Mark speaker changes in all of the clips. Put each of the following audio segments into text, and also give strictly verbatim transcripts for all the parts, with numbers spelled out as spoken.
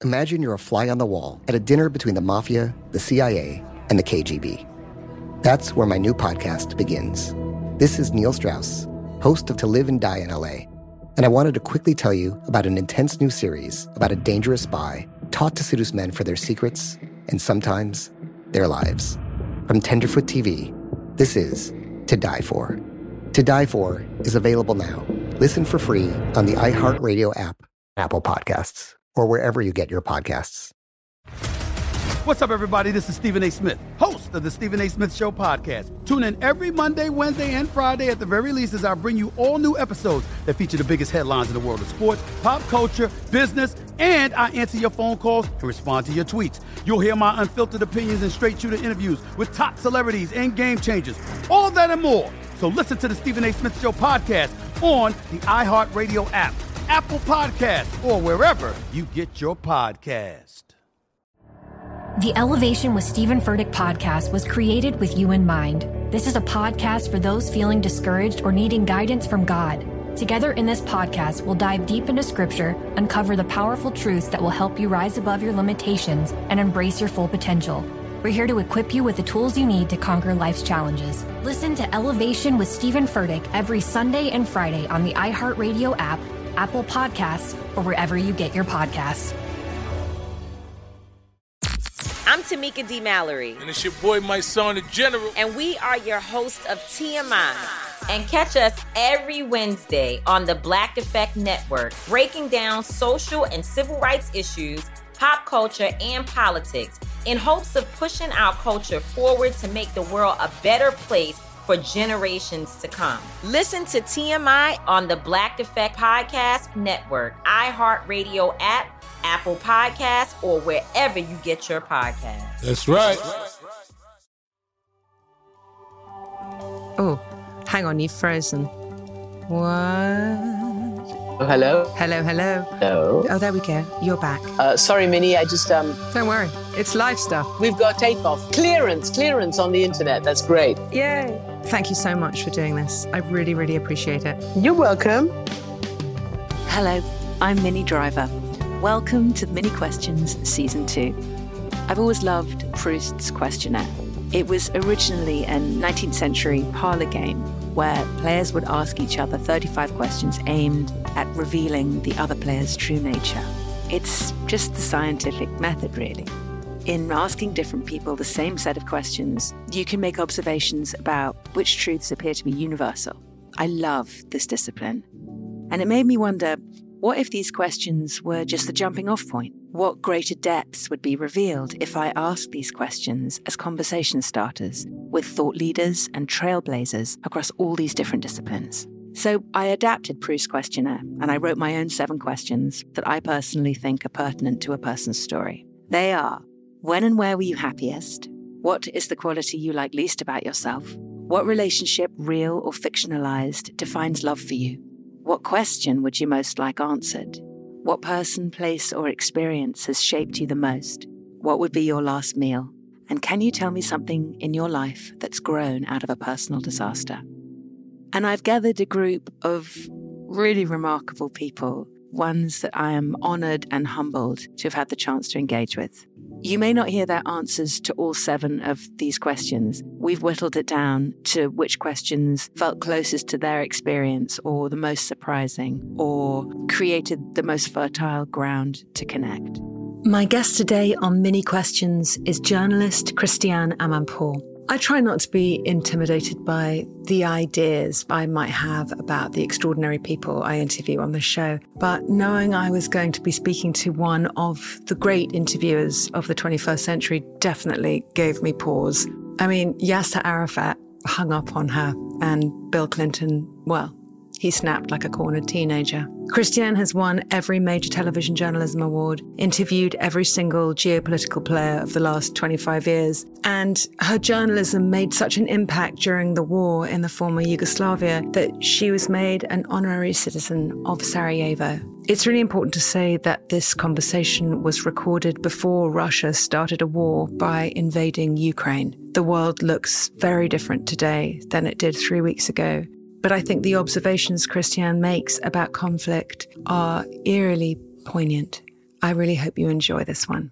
Speaker 1: Imagine you're a fly on the wall at a dinner between the mafia, the C I A, and the K G B. That's where my new podcast begins. This is Neil Strauss, host of To Live and Die in L A, and I wanted to quickly tell you about an intense new series about a dangerous spy taught to seduce men for their secrets and sometimes their lives. From Tenderfoot T V, this is To Die For. To Die For is available now. Listen for free on the iHeartRadio app, Apple Podcasts, or wherever you get your podcasts.
Speaker 2: What's up, everybody? This is Stephen A. Smith, host of the Stephen A. Smith Show podcast. Tune in every Monday, Wednesday, and Friday at the very least as I bring you all new episodes that feature the biggest headlines in the world of sports, pop culture, business, and I answer your phone calls and respond to your tweets. You'll hear my unfiltered opinions and straight-shooter interviews with top celebrities and game changers. All that and more. So listen to the Stephen A. Smith Show podcast on the iHeartRadio app, Apple Podcasts, or wherever you get your podcast.
Speaker 3: The Elevation with Stephen Furtick podcast was created with you in mind. This is a podcast for those feeling discouraged or needing guidance from God. Together in this podcast, we'll dive deep into Scripture, uncover the powerful truths that will help you rise above your limitations and embrace your full potential. We're here to equip you with the tools you need to conquer life's challenges. Listen to Elevation with Stephen Furtick every Sunday and Friday on the iHeartRadio app, Apple Podcasts, or wherever you get your podcasts.
Speaker 4: I'm Tamika D. Mallory.
Speaker 5: And it's your boy, my son, the General.
Speaker 4: And we are your hosts of T M I. And catch us every Wednesday on the Black Effect Network, breaking down social and civil rights issues, pop culture, and politics in hopes of pushing our culture forward to make the world a better place for generations to come. Listen to T M I on the Black Effect Podcast Network, iHeartRadio app, Apple Podcasts, or wherever you get your podcasts.
Speaker 5: That's right.
Speaker 6: Oh, hang on, you've frozen. What?
Speaker 7: Oh, hello?
Speaker 6: Hello, hello.
Speaker 7: Hello.
Speaker 6: Oh, there we go. You're back.
Speaker 7: Uh, sorry, Minnie, I just... um.
Speaker 6: Don't worry. It's live stuff.
Speaker 7: We've got takeoff. Clearance, clearance on the internet. That's great.
Speaker 6: Yay. Thank you so much for doing this. I really, really appreciate it.
Speaker 7: You're welcome.
Speaker 8: Hello, I'm Minnie Driver. Welcome to Mini Questions Season two. I've always loved Proust's questionnaire. It was originally a nineteenth century parlor game where players would ask each other thirty-five questions aimed at revealing the other player's true nature. It's just the scientific method, really. In asking different people the same set of questions, you can make observations about which truths appear to be universal. I love this discipline. And it made me wonder, what if these questions were just the jumping off point? What greater depths would be revealed if I asked these questions as conversation starters with thought leaders and trailblazers across all these different disciplines? So I adapted Proust's questionnaire and I wrote my own seven questions that I personally think are pertinent to a person's story. They are: when and where were you happiest? What is the quality you like least about yourself? What relationship, real or fictionalized, defines love for you? What question would you most like answered? What person, place, or experience has shaped you the most? What would be your last meal? And can you tell me something in your life that's grown out of a personal disaster? And I've gathered a group of really remarkable people, ones that I am honored and humbled to have had the chance to engage with. You may not hear their answers to all seven of these questions. We've whittled it down to which questions felt closest to their experience or the most surprising or created the most fertile ground to connect. My guest today on Mini Questions is journalist Christiane Amanpour. I try not to be intimidated by the ideas I might have about the extraordinary people I interview on the show, but knowing I was going to be speaking to one of the great interviewers of the twenty-first century definitely gave me pause. I mean, Yasser Arafat hung up on her, and Bill Clinton, well, he snapped like a cornered teenager. Christiane has won every major television journalism award, interviewed every single geopolitical player of the last twenty-five years, and her journalism made such an impact during the war in the former Yugoslavia that she was made an honorary citizen of Sarajevo. It's really important to say that this conversation was recorded before Russia started a war by invading Ukraine. The world looks very different today than it did three weeks ago. But I think the observations Christiane makes about conflict are eerily poignant. I really hope you enjoy this one.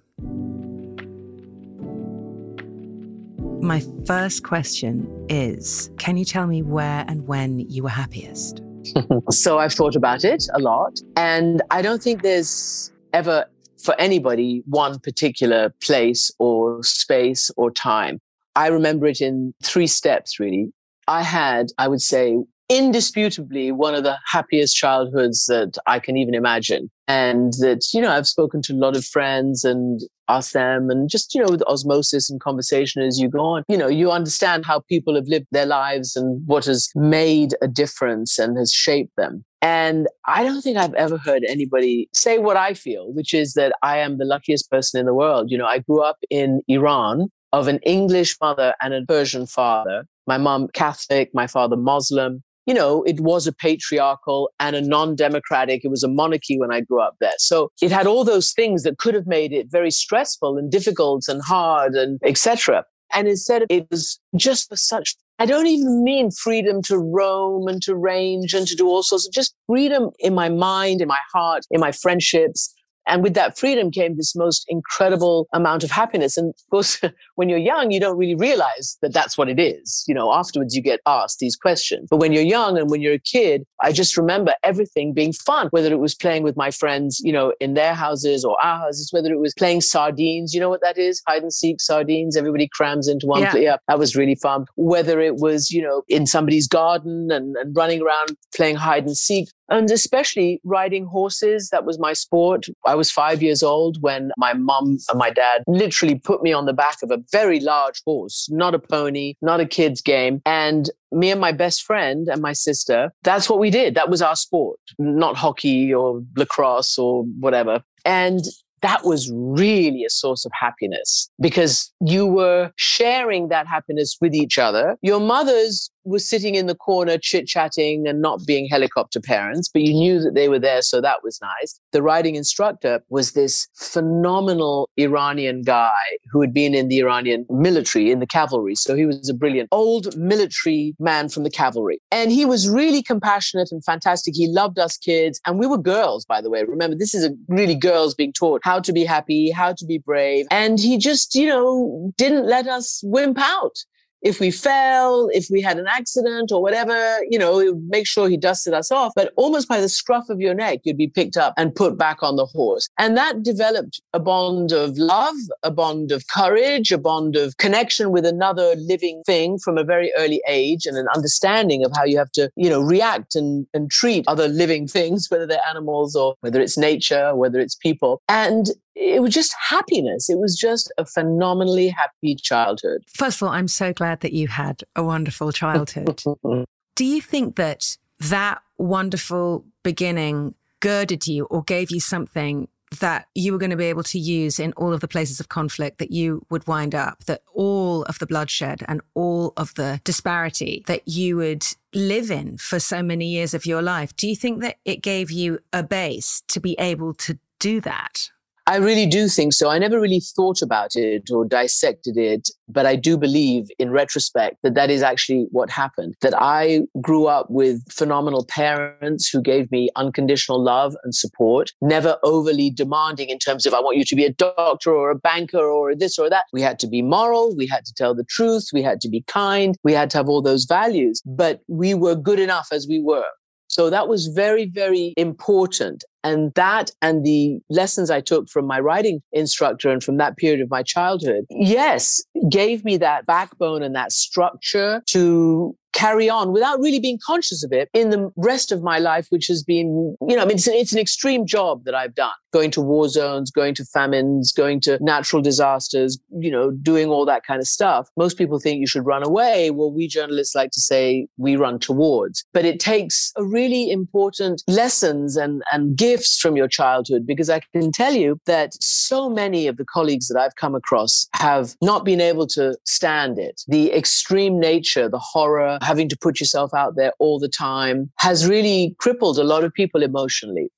Speaker 8: My first question is, can you tell me where and when you were happiest?
Speaker 7: So I've thought about it a lot. And I don't think there's ever, for anybody, one particular place or space or time. I remember it in three steps, really. I had, I would say, indisputably one of the happiest childhoods that I can even imagine. And that, you know, I've spoken to a lot of friends and asked them, and just, you know, with osmosis and conversation as you go on, you know, you understand how people have lived their lives and what has made a difference and has shaped them. And I don't think I've ever heard anybody say what I feel, which is that I am the luckiest person in the world. You know, I grew up in Iran of an English mother and a Persian father. My mom Catholic, my father Muslim. You know, it was a patriarchal and a non-democratic. It was a monarchy when I grew up there. So it had all those things that could have made it very stressful and difficult and hard and et cetera. And instead, it was just for such, I don't even mean freedom to roam and to range and to do all sorts of, just freedom in my mind, in my heart, in my friendships. And with that freedom came this most incredible amount of happiness. And of course, when you're young, you don't really realize that that's what it is. You know, afterwards you get asked these questions. But when you're young and when you're a kid, I just remember everything being fun, whether it was playing with my friends, you know, in their houses or our houses, whether it was playing sardines. You know what that is? Hide and seek sardines. Everybody crams into one. Yeah. Yeah, that was really fun. Whether it was, you know, in somebody's garden and, and running around playing hide and seek. And especially riding horses. That was my sport. I was five years old when my mum and my dad literally put me on the back of a very large horse, not a pony, not a kid's game. And me and my best friend and my sister, that's what we did. That was our sport, not hockey or lacrosse or whatever. And that was really a source of happiness because you were sharing that happiness with each other. Your mothers were sitting in the corner chit-chatting and not being helicopter parents, but you knew that they were there, so that was nice. The riding instructor was this phenomenal Iranian guy who had been in the Iranian military, in the cavalry. So he was a brilliant old military man from the cavalry. And he was really compassionate and fantastic. He loved us kids. And we were girls, by the way. Remember, this is a really girls being taught how to be happy, how to be brave. And he just, you know, didn't let us wimp out. If we fell, if we had an accident or whatever, you know, it would make sure he dusted us off. But almost by the scruff of your neck, you'd be picked up and put back on the horse. And that developed a bond of love, a bond of courage, a bond of connection with another living thing from a very early age, and an understanding of how you have to, you know, react and, and treat other living things, whether they're animals or whether it's nature, whether it's people. And it was just happiness. It was just a phenomenally happy childhood.
Speaker 8: First of all, I'm so glad that you had a wonderful childhood. Do you think that that wonderful beginning girded you or gave you something that you were going to be able to use in all of the places of conflict that you would wind up, that all of the bloodshed and all of the disparity that you would live in for so many years of your life? Do you think that it gave you a base to be able to do that?
Speaker 7: I really do think so. I never really thought about it or dissected it, but I do believe in retrospect that that is actually what happened. That I grew up with phenomenal parents who gave me unconditional love and support, never overly demanding in terms of, I want you to be a doctor or a banker or this or that. We had to be moral. We had to tell the truth. We had to be kind. We had to have all those values, but we were good enough as we were. So that was very, very important. And that and the lessons I took from my writing instructor and from that period of my childhood, yes, gave me that backbone and that structure to carry on without really being conscious of it in the rest of my life, which has been, you know, I mean, it's an, it's an extreme job that I've done, going to war zones, going to famines, going to natural disasters, you know, doing all that kind of stuff. Most people think you should run away. Well, we journalists like to say we run towards, but it takes a really important lessons and, and gifts from your childhood, because I can tell you that so many of the colleagues that I've come across have not been able to stand it. The extreme nature, the horror, having to put yourself out there all the time has really crippled a lot of people emotionally.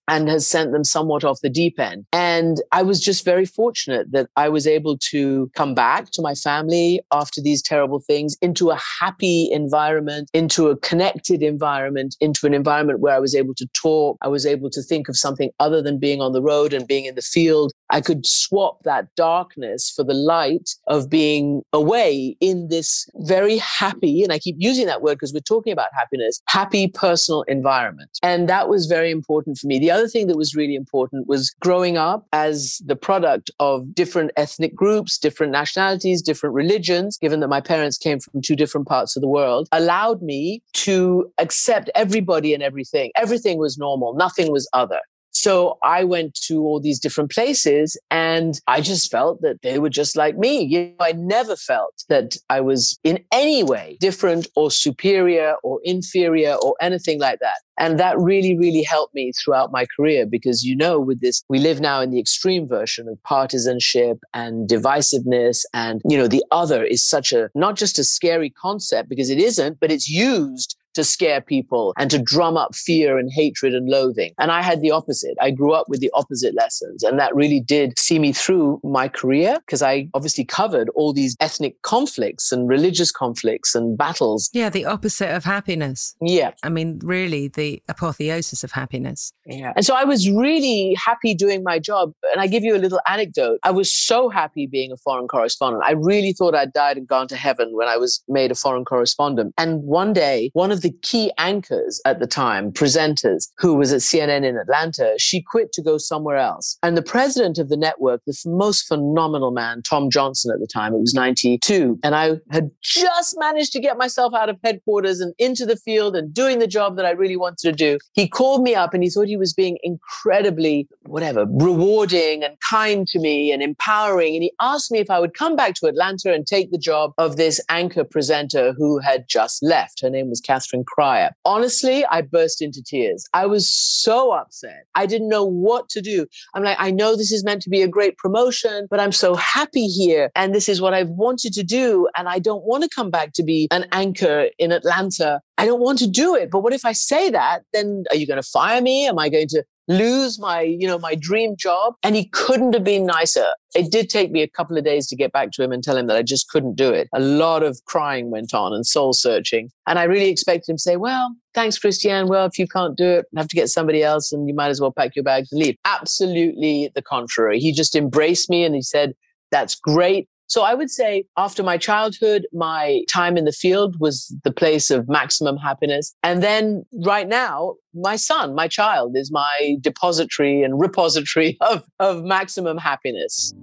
Speaker 7: and has sent them somewhat off the deep end. And I was just very fortunate that I was able to come back to my family after these terrible things, into a happy environment, into a connected environment, into an environment where I was able to talk. I was able to think of something other than being on the road and being in the field. I could swap that darkness for the light of being away in this very happy, and I keep using that word because we're talking about happiness, happy personal environment. And that was very important for me. The other thing that was really important was growing up as the product of different ethnic groups, different nationalities, different religions, given that my parents came from two different parts of the world, allowed me to accept everybody and everything. Everything was normal. Nothing was other. So I went to all these different places and I just felt that they were just like me. You know, I never felt that I was in any way different or superior or inferior or anything like that. And that really, really helped me throughout my career because, you know, with this, we live now in the extreme version of partisanship and divisiveness. And, you know, the other is such a, not just a scary concept because it isn't, but it's used to scare people and to drum up fear and hatred and loathing. And I had the opposite. I grew up with the opposite lessons. And that really did see me through my career because I obviously covered all these ethnic conflicts and religious conflicts and battles.
Speaker 6: Yeah, the opposite of happiness.
Speaker 7: Yeah.
Speaker 6: I mean, really the apotheosis of happiness.
Speaker 7: Yeah. And so I was really happy doing my job. And I give you a little anecdote. I was so happy being a foreign correspondent. I really thought I'd died and gone to heaven when I was made a foreign correspondent. And one day, one of the key anchors at the time, presenters, who was at C N N in Atlanta, she quit to go somewhere else. And the president of the network, the most phenomenal man, Tom Johnson at the time, it was ninety-two. And I had just managed to get myself out of headquarters and into the field and doing the job that I really wanted to do. He called me up and he thought he was being incredibly, whatever, rewarding and kind to me and empowering. And he asked me if I would come back to Atlanta and take the job of this anchor presenter who had just left. Her name was Catherine Cryer. Honestly, I burst into tears. I was so upset. I didn't know what to do. I'm like, I know this is meant to be a great promotion, but I'm so happy here. And this is what I've wanted to do. And I don't want to come back to be an anchor in Atlanta. I don't want to do it. But what if I say that? Then are you going to fire me? Am I going to lose my, you know, my dream job? And he couldn't have been nicer. It did take me a couple of days to get back to him and tell him that I just couldn't do it. A lot of crying went on and soul searching. And I really expected him to say, well, thanks, Christiane. Well, if you can't do it, you have to get somebody else and you might as well pack your bags and leave. Absolutely the contrary. He just embraced me and he said, that's great. So I would say after my childhood, my time in the field was the place of maximum happiness. And then right now, my son, my child is my depository and repository of, of maximum happiness.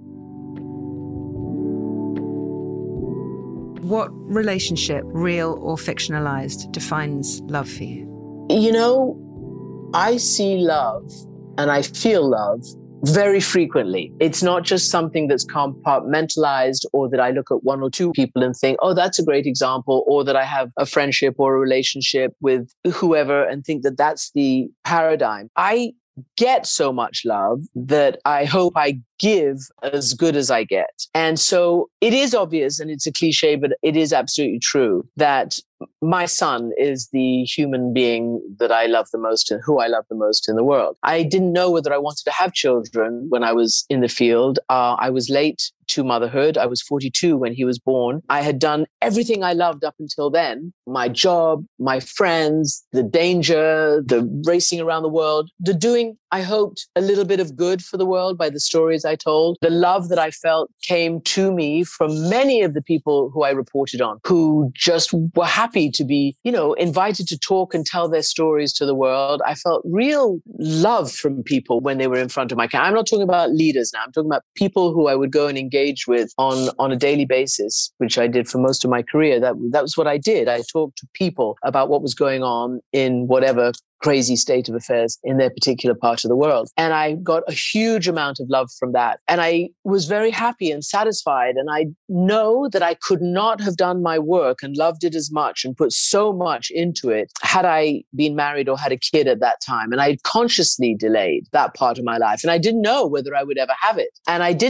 Speaker 6: What relationship, real or fictionalized, defines love for you?
Speaker 7: You know, I see love and I feel love very frequently. It's not just something that's compartmentalized or that I look at one or two people and think, oh, that's a great example, or that I have a friendship or a relationship with whoever and think that that's the paradigm. I get so much love that I hope I give as good as I get. And so it is obvious, and it's a cliche, but it is absolutely true that my son is the human being that I love the most and who I love the most in the world. I didn't know whether I wanted to have children when I was in the field. Uh, I was late to motherhood. I was forty-two when he was born. I had done everything I loved up until then. My job, my friends, the danger, the racing around the world, the doing, I hoped, a little bit of good for the world by the stories I told. The love that I felt came to me from many of the people who I reported on, who just were happy to be, you know, invited to talk and tell their stories to the world. I felt real love from people when they were in front of my camera. I'm not talking about leaders now. I'm talking about people who I would go and engage with on, on a daily basis, which I did for most of my career. That, that was what I did. I talked to people about what was going on in whatever crazy state of affairs in their particular part of the world. And I got a huge amount of love from that. And I was very happy and satisfied. And I know that I could not have done my work and loved it as much and put so much into it had I been married or had a kid at that time. And I consciously delayed that part of my life. And I didn't know whether I would ever have it. And I didn't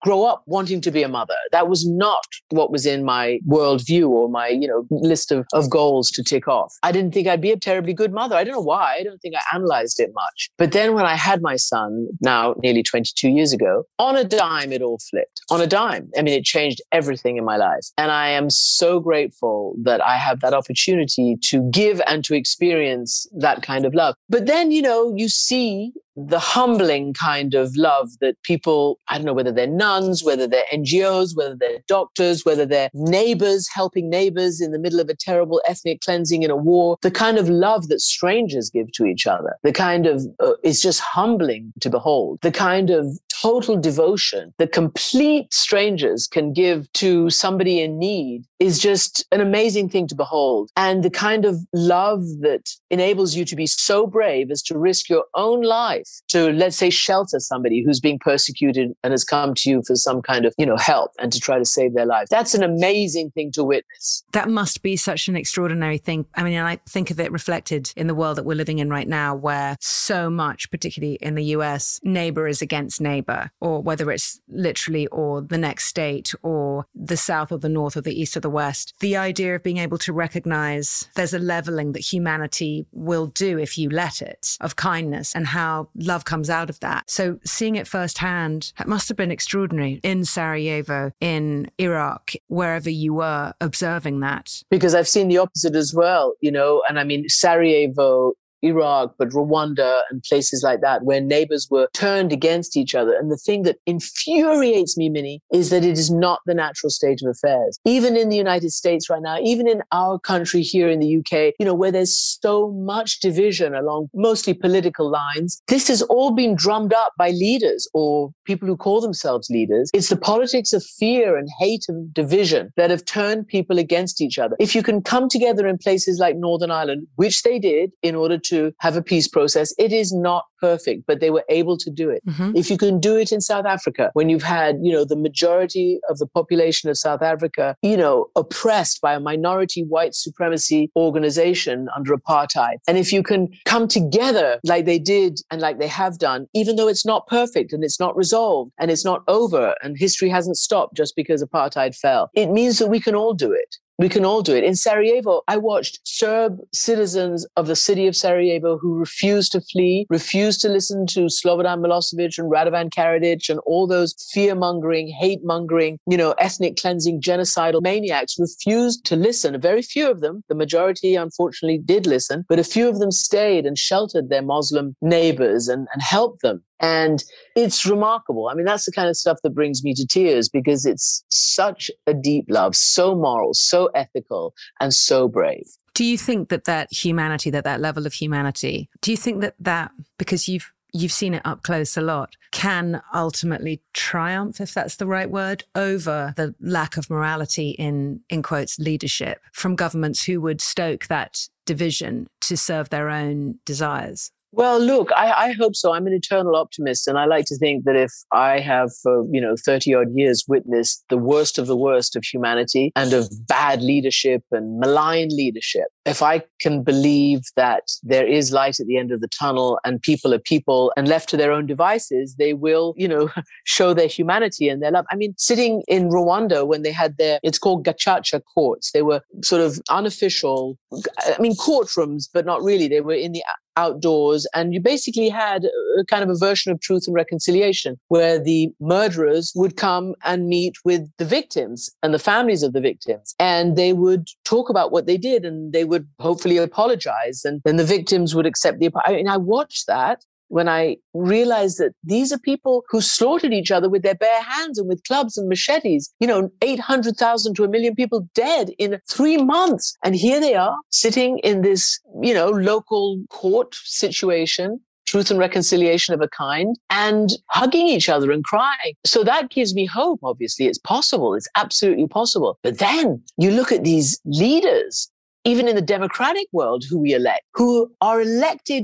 Speaker 7: grow up wanting to be a mother. That was not what was in my worldview or my, you know, list of, of goals to tick off. I didn't think I'd be a terribly good mother. I don't know why. I don't think I analyzed it much. But then when I had my son, now nearly twenty-two years ago, on a dime, it all flipped. On a dime. I mean, it changed everything in my life. And I am so grateful that I have that opportunity to give and to experience that kind of love. But then, you know, you see the humbling kind of love that people, I don't know whether they're nuns, whether they're N G Os, whether they're doctors, whether they're neighbors, helping neighbors in the middle of a terrible ethnic cleansing in a war, the kind of love that strangers give to each other, the kind of, uh, it's just humbling to behold, the kind of total devotion that complete strangers can give to somebody in need is just an amazing thing to behold. And the kind of love that enables you to be so brave as to risk your own life to, let's say, shelter somebody who's being persecuted and has come to you for some kind of, you know, help and to try to save their life. That's an amazing thing to witness.
Speaker 6: That must be such an extraordinary thing. I mean, I think of it reflected in the world that we're living in right now, where so much, particularly in the U S, neighbor is against neighbor, or whether it's literally or the next state or the south or the north or the east or the west. The idea of being able to recognize there's a leveling that humanity will do if you let it, of kindness, and how love comes out of that. So seeing it firsthand, it must have been extraordinary in Sarajevo, in Iraq, wherever you were observing that.
Speaker 7: Because I've seen the opposite as well, you know, and I mean, Sarajevo, Iraq, but Rwanda and places like that, where neighbors were turned against each other. And the thing that infuriates me, Minnie, is that it is not the natural state of affairs. Even in the United States right now, even in our country here in the U K, you know, where there's so much division along mostly political lines, this has all been drummed up by leaders or people who call themselves leaders. It's the politics of fear and hate and division that have turned people against each other. If you can come together in places like Northern Ireland, which they did in order to to have a peace process. It is not perfect, but they were able to do it. Mm-hmm. If you can do it in South Africa, when you've had, you know, the majority of the population of South Africa, you know, oppressed by a minority white supremacy organization under apartheid. And if you can come together like they did and like they have done, even though it's not perfect and it's not resolved and it's not over and history hasn't stopped just because apartheid fell, it means that we can all do it. We can all do it. In Sarajevo, I watched Serb citizens of the city of Sarajevo who refused to flee, refused to listen to Slobodan Milosevic and Radovan Karadzic and all those fear-mongering, hate-mongering, you know, ethnic cleansing, genocidal maniacs, refused to listen. Very few of them, the majority unfortunately did listen, but a few of them stayed and sheltered their Muslim neighbors and, and helped them. And it's remarkable. I mean, that's the kind of stuff that brings me to tears because it's such a deep love, so moral, so ethical, and so brave.
Speaker 6: Do you think that that humanity, that that level of humanity, do you think that that, because you've you've seen it up close a lot, can ultimately triumph, if that's the right word, over the lack of morality in, in quotes, leadership from governments who would stoke that division to serve their own desires?
Speaker 7: Well, look, I, I hope so. I'm an eternal optimist. And I like to think that if I have, for, you know, thirty odd years witnessed the worst of the worst of humanity and of bad leadership and malign leadership, if I can believe that there is light at the end of the tunnel and people are people and left to their own devices, they will, you know, show their humanity and their love. I mean, sitting in Rwanda when they had their, it's called Gacaca courts. They were sort of unofficial, I mean, courtrooms, but not really. They were in the outdoors, and you basically had a kind of a version of Truth and Reconciliation where the murderers would come and meet with the victims and the families of the victims, and they would talk about what they did and they would hopefully apologize, and then the victims would accept the apology. And I watched that when I realized that these are people who slaughtered each other with their bare hands and with clubs and machetes. You know, eight hundred thousand to a million people dead in three months. And here they are sitting in this, you know, local court situation, Truth and Reconciliation of a kind, and hugging each other and crying. So that gives me hope, obviously. It's possible. It's absolutely possible. But then you look at these leaders, even in the democratic world, who we elect, who are elected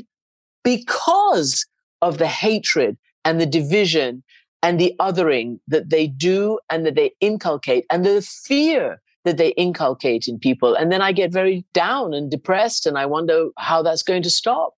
Speaker 7: because of the hatred and the division and the othering that they do and that they inculcate and the fear that they inculcate in people. And then I get very down and depressed and I wonder how that's going to stop.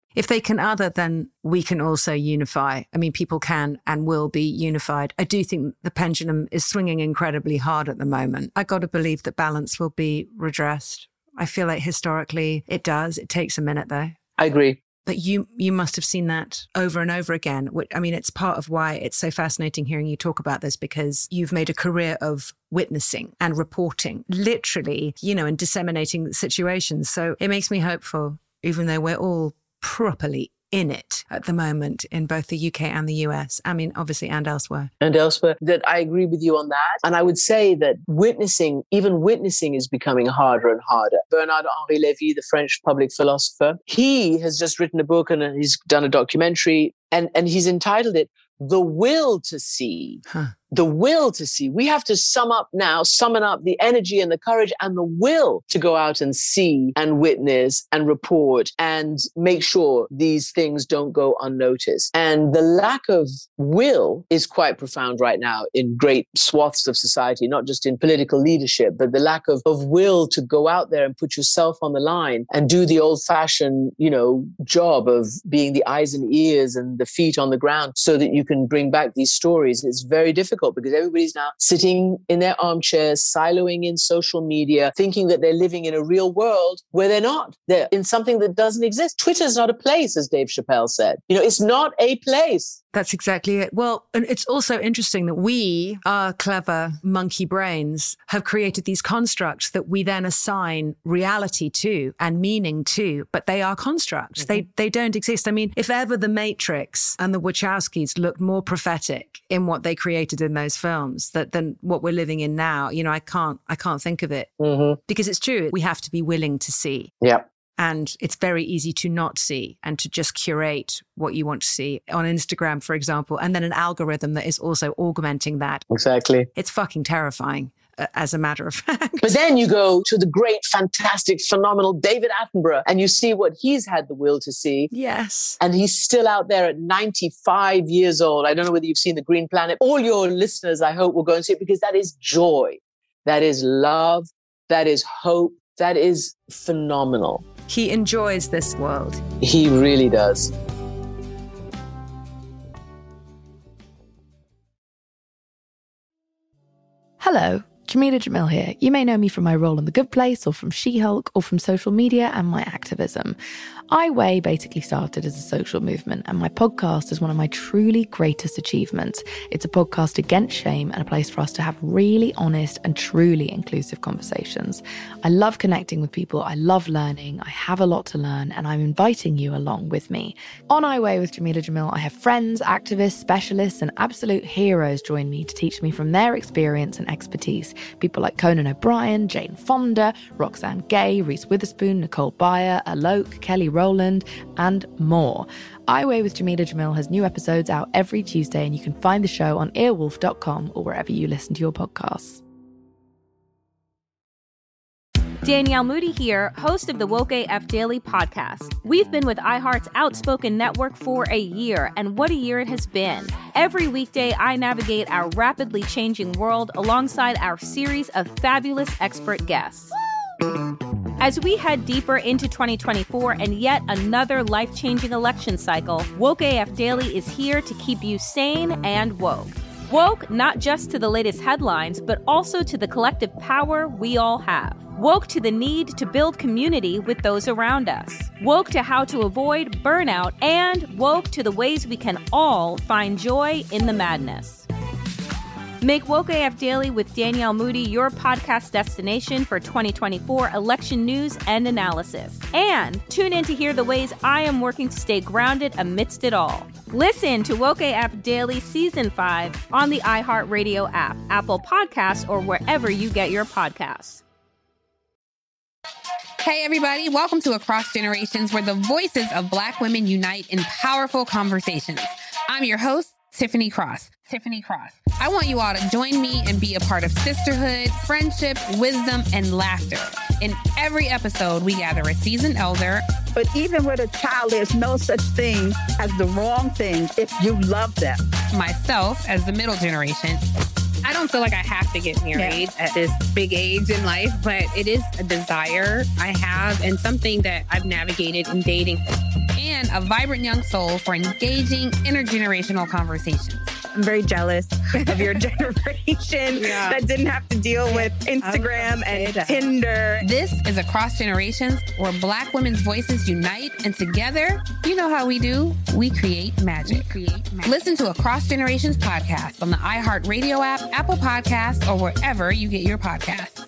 Speaker 6: If they can other, then we can also unify. I mean, people can and will be unified. I do think the pendulum is swinging incredibly hard at the moment. I got to believe that balance will be redressed. I feel like historically it does. It takes a minute though.
Speaker 7: I agree.
Speaker 6: But you you must have seen that over and over again. Which, I mean, it's part of why it's so fascinating hearing you talk about this, because you've made a career of witnessing and reporting, literally, you know, and disseminating situations. So it makes me hopeful, even though we're all properly in it at the moment in both the U K and the U S. I mean, obviously, and elsewhere.
Speaker 7: And elsewhere, that I agree with you on that. And I would say that witnessing, even witnessing is becoming harder and harder. Bernard-Henri Lévy, the French public philosopher, he has just written a book and he's done a documentary and, and he's entitled it, The Will to See. Huh. The will to see. We have to sum up now, summon up the energy and the courage and the will to go out and see and witness and report and make sure these things don't go unnoticed. And the lack of will is quite profound right now in great swaths of society, not just in political leadership, but the lack of, of will to go out there and put yourself on the line and do the old fashioned, you know, job of being the eyes and ears and the feet on the ground so that you can bring back these stories. It's very difficult. Because everybody's now sitting in their armchairs, siloing in social media, thinking that they're living in a real world where they're not. They're in something that doesn't exist. Twitter's not a place, as Dave Chappelle said. You know, it's not a place.
Speaker 6: That's exactly it. Well, and it's also interesting that we, our clever monkey brains, have created these constructs that we then assign reality to and meaning to, but they are constructs. Mm-hmm. They they don't exist. I mean, if ever The Matrix and the Wachowskis looked more prophetic in what they created in those films that, than what we're living in now, you know, I can't I can't think of it. Mm-hmm. Because it's true. We have to be willing to see.
Speaker 7: Yeah.
Speaker 6: And it's very easy to not see and to just curate what you want to see on Instagram, for example, and then an algorithm that is also augmenting that.
Speaker 7: Exactly.
Speaker 6: It's fucking terrifying, uh, as a matter of fact.
Speaker 7: But then you go to the great, fantastic, phenomenal David Attenborough and you see what he's had the will to see.
Speaker 6: Yes.
Speaker 7: And he's still out there at ninety-five years old. I don't know whether you've seen The Green Planet. All your listeners, I hope, will go and see it because that is joy. That is love. That is hope. That is phenomenal.
Speaker 6: He enjoys this world.
Speaker 7: He really does.
Speaker 9: Hello, Jameela Jamil here. You may know me from my role in The Good Place or from She-Hulk or from social media and my activism. I Weigh basically started as a social movement, and my podcast is one of my truly greatest achievements. It's a podcast against shame and a place for us to have really honest and truly inclusive conversations. I love connecting with people. I love learning. I have a lot to learn, and I'm inviting you along with me. On I Weigh with Jameela Jamil, I have friends, activists, specialists, and absolute heroes join me to teach me from their experience and expertise. People like Conan O'Brien, Jane Fonda, Roxane Gay, Reese Witherspoon, Nicole Byer, Alok, Kelly Rowland, and more. I Weigh with Jameela Jamil has new episodes out every Tuesday, and you can find the show on earwolf dot com or wherever you listen to your podcasts.
Speaker 10: Danielle Moody here, host of the Woke A F Daily podcast. We've been with iHeart's Outspoken Network for a year, and what a year it has been. Every weekday, I navigate our rapidly changing world alongside our series of fabulous expert guests. As we head deeper into twenty twenty-four and yet another life-changing election cycle, Woke A F Daily is here to keep you sane and woke. Woke not just to the latest headlines, but also to the collective power we all have. Woke to the need to build community with those around us. Woke to how to avoid burnout, and woke to the ways we can all find joy in the madness. Make Woke A F Daily with Danielle Moody your podcast destination for twenty twenty-four election news and analysis. And tune in to hear the ways I am working to stay grounded amidst it all. Listen to Woke A F Daily Season five on the iHeartRadio app, Apple Podcasts, or wherever you get your podcasts.
Speaker 11: Hey, everybody. Welcome to Across Generations, where the voices of Black women unite in powerful conversations. I'm your host, Tiffany Cross. Tiffany Cross. I want you all to join me and be a part of sisterhood, friendship, wisdom, and laughter. In every episode, we gather a seasoned elder.
Speaker 12: But even with a child, there's no such thing as the wrong thing if you love them.
Speaker 11: Myself, as the middle generation. I don't feel like I have to get married yeah. at this big age in life, but it is a desire I have and something that I've navigated in dating. And and a vibrant young soul for engaging intergenerational conversations.
Speaker 13: I'm very jealous of your generation yeah. that didn't have to deal with Instagram and Tinder.
Speaker 11: This is Across Generations, where Black women's voices unite, and together, you know how we do, we create magic. We create magic. Listen to Across Generations podcast on the iHeartRadio app, Apple Podcasts, or wherever you get your podcasts.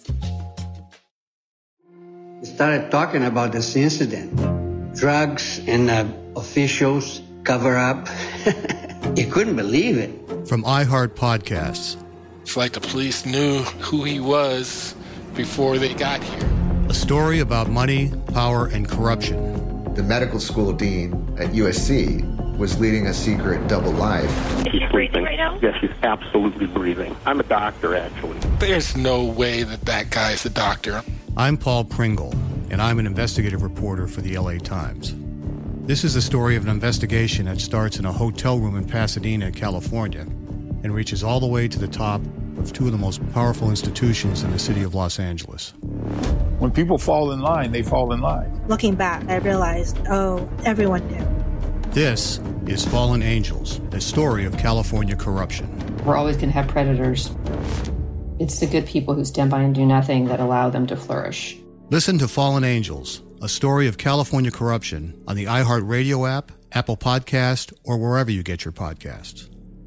Speaker 14: We started talking about this incident. Drugs and uh, officials cover up. You couldn't believe it.
Speaker 15: From iHeart Podcasts.
Speaker 5: It's like the police knew who he was before they got here.
Speaker 15: A story about money, power, and corruption.
Speaker 16: The medical school dean at U S C was leading a secret double life.
Speaker 17: He's breathing right now? Yes, he's absolutely breathing. I'm a doctor, actually.
Speaker 5: There's no way that that guy's a doctor.
Speaker 15: I'm Paul Pringle, and I'm an investigative reporter for the L A Times. This is the story of an investigation that starts in a hotel room in Pasadena, California, and reaches all the way to the top of two of the most powerful institutions in the city of Los Angeles.
Speaker 18: When people fall in line, they fall in line.
Speaker 19: Looking back, I realized, oh, everyone knew.
Speaker 15: This is Fallen Angels, the story of California corruption.
Speaker 20: We're always going to have predators. It's the good people who stand by and do nothing that allow them to flourish.
Speaker 15: Listen to Fallen Angels, a story of California corruption on the iHeartRadio app, Apple Podcast, or wherever you get your podcasts.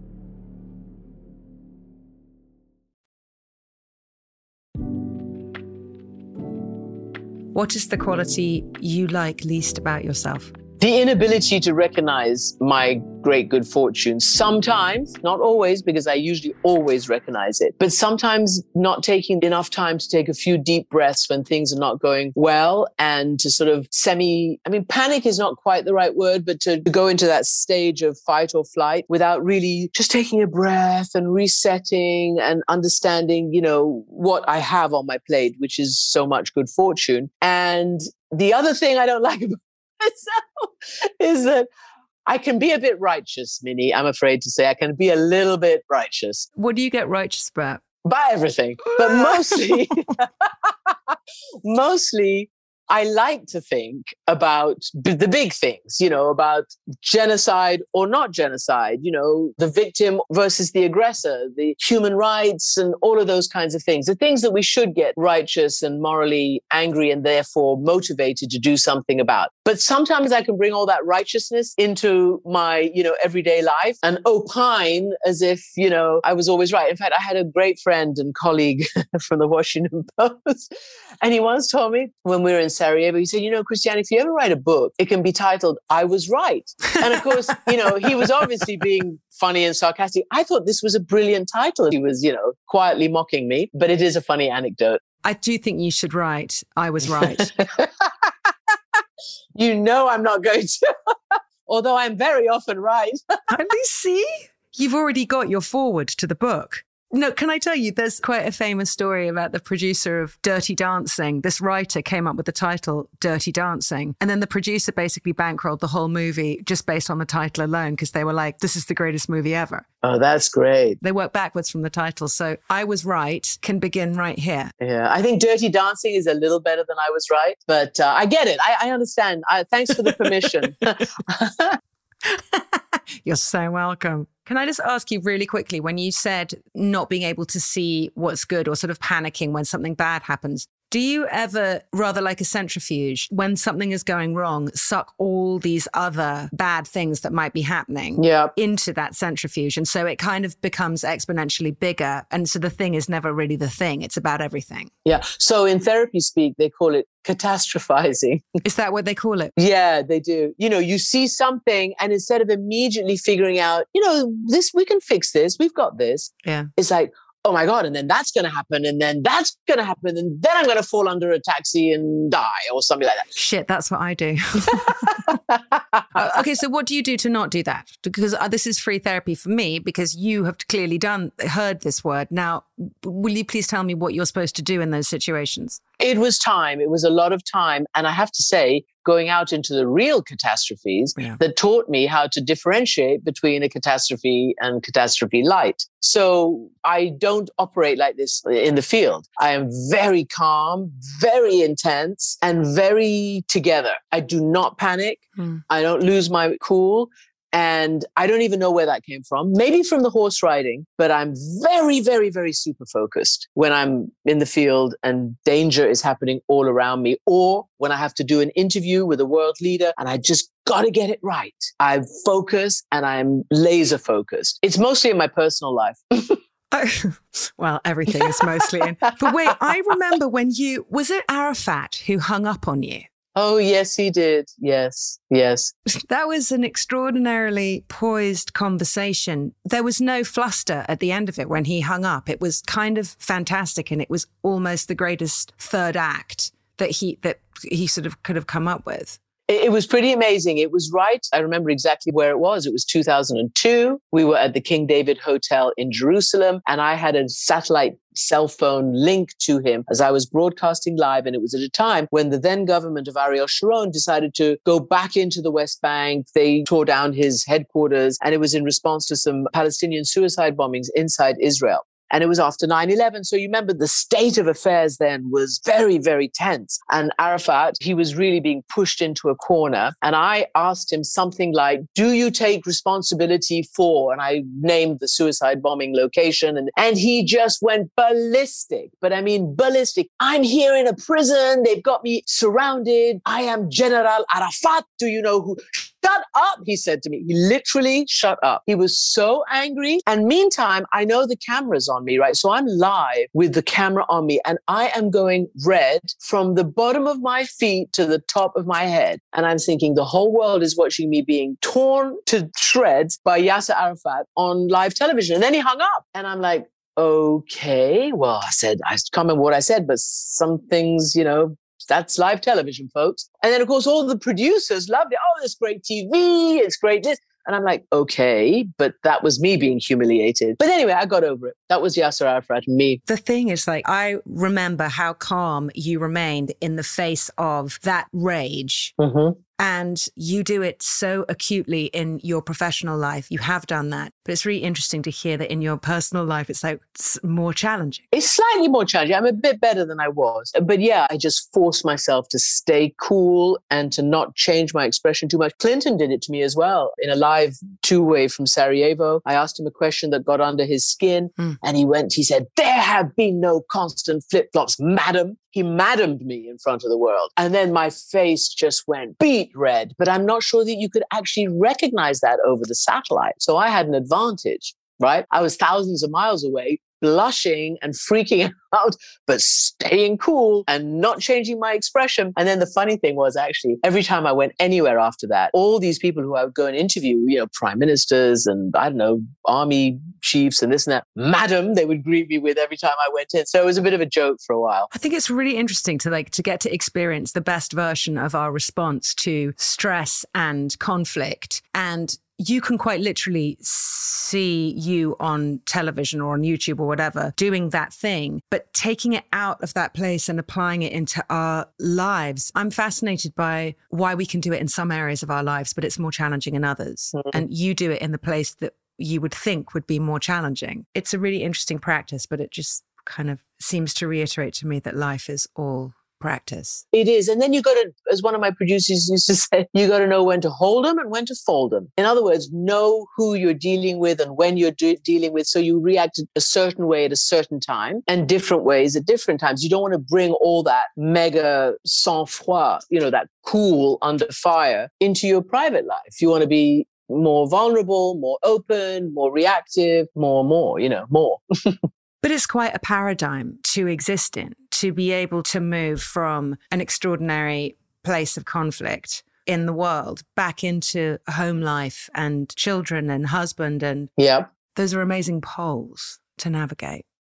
Speaker 6: What is the quality you like least about yourself?
Speaker 7: The inability to recognize my great good fortune. Sometimes, not always, because I usually always recognize it, but sometimes not taking enough time to take a few deep breaths when things are not going well, and to sort of semi, I mean, panic is not quite the right word, but to go into that stage of fight or flight without really just taking a breath and resetting and understanding, you know, what I have on my plate, which is so much good fortune. And the other thing I don't like about myself is that I can be a bit righteous, Minnie. I'm afraid to say I can be a little bit righteous.
Speaker 6: What do you get righteous about?
Speaker 7: By everything, but mostly, mostly I like to think about b- the big things, you know, about genocide or not genocide, you know, the victim versus the aggressor, the human rights and all of those kinds of things, the things that we should get righteous and morally angry and therefore motivated to do something about. But sometimes I can bring all that righteousness into my, you know, everyday life and opine as if, you know, I was always right. In fact, I had a great friend and colleague from the Washington Post, and he once told me when we were in Sarajevo, he said, you know, Christiane, if you ever write a book, it can be titled, I Was Right. And of course, you know, he was obviously being funny and sarcastic. I thought this was a brilliant title. He was, you know, quietly mocking me, but it is a funny anecdote.
Speaker 6: I do think you should write, I Was Right.
Speaker 7: You know I'm not going to, although I'm very often right.
Speaker 6: And you see, you've already got your foreword to the book. No, can I tell you, there's quite a famous story about the producer of Dirty Dancing. This writer came up with the title Dirty Dancing. And then the producer basically bankrolled the whole movie just based on the title alone, because they were like, this is the greatest movie ever.
Speaker 7: Oh, that's great.
Speaker 6: They work backwards from the title. So I Was Right can begin right here.
Speaker 7: Yeah, I think Dirty Dancing is a little better than I Was Right. But uh, I get it. I, I understand. I, thanks for the permission.
Speaker 6: You're so welcome. Can I just ask you really quickly, when you said not being able to see what's good or sort of panicking when something bad happens, do you ever, rather like a centrifuge, when something is going wrong, suck all these other bad things that might be happening
Speaker 7: yeah.
Speaker 6: into that centrifuge? And so it kind of becomes exponentially bigger. And so the thing is never really the thing. It's about everything.
Speaker 7: Yeah. So in therapy speak, they call it catastrophizing.
Speaker 6: Is that what they call it?
Speaker 7: Yeah, they do. You know, you see something and instead of immediately figuring out, you know, this, we can fix this, we've got this.
Speaker 6: Yeah.
Speaker 7: It's like, oh my God, and then that's going to happen, and then that's going to happen, and then I'm going to fall under a taxi and die or something like that.
Speaker 6: Shit, that's what I do. Okay, so what do you do to not do that? Because uh, this is free therapy for me, because you have clearly done, heard this word. Now, will you please tell me what you're supposed to do in those situations?
Speaker 7: It was time. It was a lot of time. And I have to say, going out into the real catastrophes
Speaker 6: yeah.
Speaker 7: that taught me how to differentiate between a catastrophe and catastrophe light. So I don't operate like this in the field. I am very calm, very intense, and very together. I do not panic.
Speaker 6: Mm.
Speaker 7: I don't lose my cool. And I don't even know where that came from. Maybe from the horse riding, but I'm very, very, very super focused when I'm in the field and danger is happening all around me, or when I have to do an interview with a world leader and I just got to get it right. I focus and I'm laser focused. It's mostly in my personal life.
Speaker 6: Well, everything is mostly in. But wait, I remember when you, was it Arafat who hung up on you?
Speaker 7: Oh, yes, he did. Yes, yes.
Speaker 6: That was an extraordinarily poised conversation. There was no fluster at the end of it when he hung up. It was kind of fantastic, and it was almost the greatest third act that he that he sort of could have come up with.
Speaker 7: It was pretty amazing. It was right. I remember exactly where it was. It was two thousand two. We were at the King David Hotel in Jerusalem, and I had a satellite cell phone link to him as I was broadcasting live. And it was at a time when the then government of Ariel Sharon decided to go back into the West Bank. They tore down his headquarters, and it was in response to some Palestinian suicide bombings inside Israel. And it was after nine eleven. So you remember the state of affairs then was very, very tense. And Arafat, he was really being pushed into a corner. And I asked him something like, do you take responsibility for, and I named the suicide bombing location. And, and he just went ballistic. But I mean, ballistic. I'm here in a prison. They've got me surrounded. I am General Arafat. Do you know who? Shut up, he said to me. He literally shut up. He was so angry. And meantime, I know the camera's on me, right? So I'm live with the camera on me, and I am going red from the bottom of my feet to the top of my head. And I'm thinking the whole world is watching me being torn to shreds by Yasser Arafat on live television. And then he hung up. And I'm like, okay, well, I said, I can't remember what I said, but some things, you know, that's live television, folks. And then, of course, all the producers loved it. Oh, it's great T V. It's great this. And I'm like, okay, but that was me being humiliated. But anyway, I got over it. That was Yasser Arafat and me.
Speaker 6: The thing is, like, I remember how calm you remained in the face of that rage.
Speaker 7: Mm-hmm.
Speaker 6: And you do it so acutely in your professional life. You have done that. But it's really interesting to hear that in your personal life, it's like it's more challenging.
Speaker 7: It's slightly more challenging. I'm a bit better than I was. But yeah, I just forced myself to stay cool and to not change my expression too much. Clinton did it to me as well in a live two-way from Sarajevo. I asked him a question that got under his skin.
Speaker 6: Mm.
Speaker 7: And he went, he said, there have been no constant flip-flops, madam. He madamed me in front of the world. And then my face just went beet red. But I'm not sure that you could actually recognize that over the satellite. So I had an advantage, right? I was thousands of miles away, blushing and freaking out, but staying cool and not changing my expression. And then the funny thing was, actually, every time I went anywhere after that, all these people who I would go and interview, you know, prime ministers and I don't know, army chiefs and this and that, madam, they would greet me with every time I went in. So it was a bit of a joke for a while.
Speaker 6: I think it's really interesting to like to get to experience the best version of our response to stress and conflict. And you can quite literally see you on television or on YouTube or whatever doing that thing, but taking it out of that place and applying it into our lives. I'm fascinated by why we can do it in some areas of our lives, but it's more challenging in others. Mm-hmm. And you do it in the place that you would think would be more challenging. It's a really interesting practice, but it just kind of seems to reiterate to me that life is all practice.
Speaker 7: It is. And then you got to, as one of my producers used to say, you got to know when to hold them and when to fold them. In other words, know who you're dealing with and when you're de- dealing with. So you react a certain way at a certain time and different ways at different times. You don't want to bring all that mega sang-froid, you know, that cool under fire into your private life. You want to be more vulnerable, more open, more reactive, more, more, you know, more.
Speaker 6: But it's quite a paradigm to exist in, to be able to move from an extraordinary place of conflict in the world back into home life and children and husband. And
Speaker 7: yeah,
Speaker 6: those are amazing poles to navigate.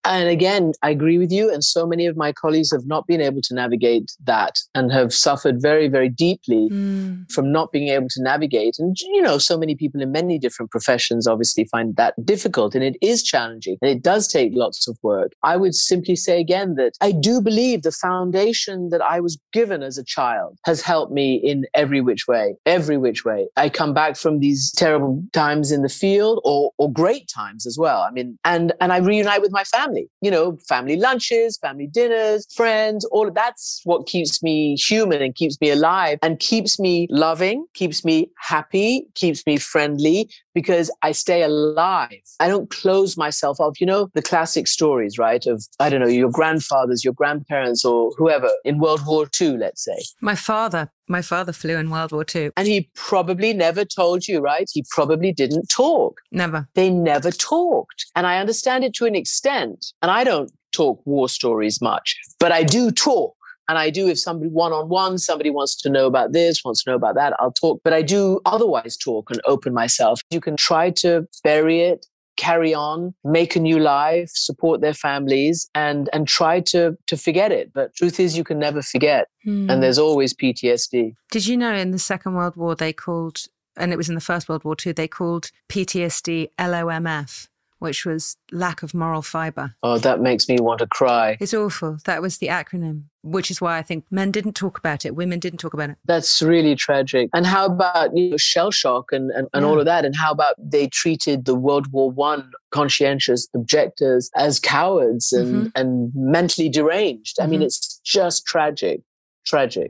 Speaker 7: And again, I agree with you. And so many of my colleagues have not been able to navigate that and have suffered very, very deeply mm. from not being able to navigate. And, you know, so many people in many different professions obviously find that difficult, and it is challenging and it does take lots of work. I would simply say again that I do believe the foundation that I was given as a child has helped me in every which way, every which way. I come back from these terrible times in the field or, or great times as well. I mean, and, and I reunite with my family, you know, family lunches, family dinners, friends, all of that's what keeps me human and keeps me alive and keeps me loving, keeps me happy, keeps me friendly, because I stay alive. I don't close myself off. You know, the classic stories, right? Of, I don't know, your grandfathers, your grandparents, or whoever in World War Two, let's say.
Speaker 6: My father, my father flew in World War Two.
Speaker 7: And he probably never told you, right? He probably didn't talk.
Speaker 6: Never.
Speaker 7: They never talked. And I understand it to an extent. And I don't talk war stories much, but I do talk. And I do, if somebody one-on-one, somebody wants to know about this, wants to know about that, I'll talk. But I do otherwise talk and open myself. You can try to bury it, carry on, make a new life, support their families, and and try to to forget it. But truth is, you can never forget. Hmm. And there's always P T S D.
Speaker 6: Did you know in the Second World War, they called, and it was in the First World War too, they called P T S D L O M F, which was lack of moral fibre.
Speaker 7: Oh, that makes me want to cry.
Speaker 6: It's awful. That was the acronym, which is why I think men didn't talk about it. Women didn't talk about it.
Speaker 7: That's really tragic. And how about, you know, shell shock and, and, and yeah. all of that? And how about they treated the World War One conscientious objectors as cowards and, mm-hmm. and mentally deranged? Mm-hmm. I mean, it's just tragic, tragic.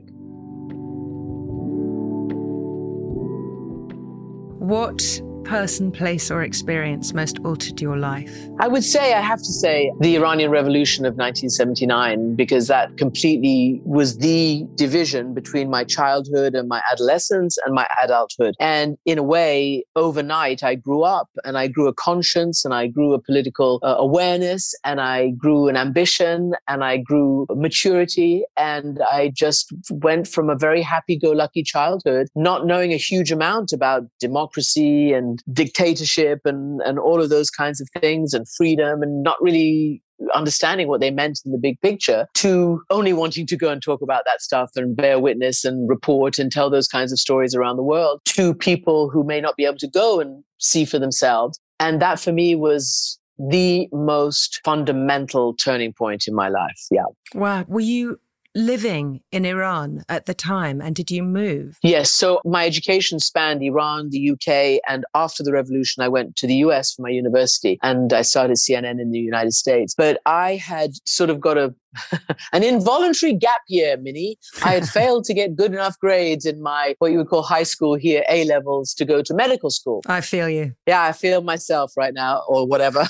Speaker 6: What person, place, or experience most altered your life?
Speaker 7: I would say, I have to say, the Iranian Revolution of nineteen seventy-nine, because that completely was the division between my childhood and my adolescence and my adulthood. And in a way, overnight, I grew up and I grew a conscience and I grew a political uh, awareness and I grew an ambition and I grew maturity. And I just went from a very happy-go-lucky childhood, not knowing a huge amount about democracy and dictatorship and, and all of those kinds of things and freedom and not really understanding what they meant in the big picture, to only wanting to go and talk about that stuff and bear witness and report and tell those kinds of stories around the world to people who may not be able to go and see for themselves. And that for me was the most fundamental turning point in my life. Yeah.
Speaker 6: Wow. Were you living in Iran at the time, and did you move?
Speaker 7: Yes. So my education spanned Iran, the U K, and after the revolution, I went to the U S for my university and I started C N N in the United States. But I had sort of got a an involuntary gap year, Minnie. I had failed to get good enough grades in my, what you would call high school here, A levels, to go to medical school.
Speaker 6: I feel you.
Speaker 7: Yeah, I feel myself right now, or whatever.